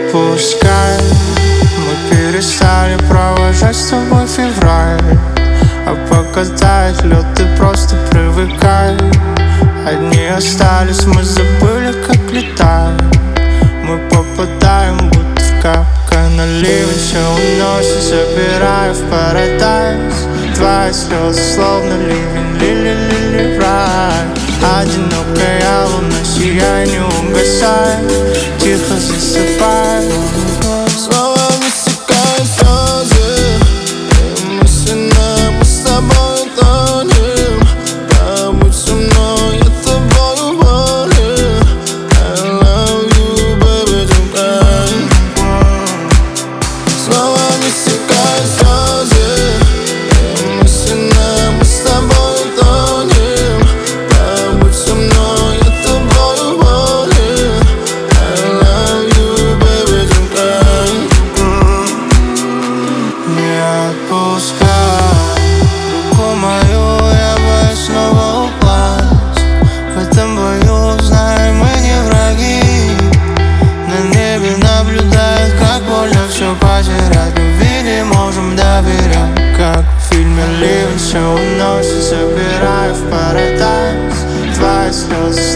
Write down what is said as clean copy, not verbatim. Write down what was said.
отпускай. Мы перестали провожать с тобой февраль, а пока тает лед, ты просто привыкай. Одни остались, мы забыли, как летать. Мы попадаем, будто в капкан на ливень. Все уносит, забирая в парадайз. Твои слезы словно ливень, лили-лили в рай. Одинокая луна, сияй, не угасай, тихо засыпай. Снова высекают слезы, и мысленно мы с тобой тонем. Побудь со мной, я тобою болен. I love you, baby, don't cry. Снова высекают слезы, и мысленно мы с тобой тонем. Побудь со мной, я тобою болен. I love you, baby, don't cry. Не отпускай руку мою, я боюсь снова упасть. В этом бою, знай, мы не враги. На небе наблюдают, как больно все потерять. Мы видим, можем доверять, как в фильме ливень. Все уносит, забирая в парадайз. Твои слезы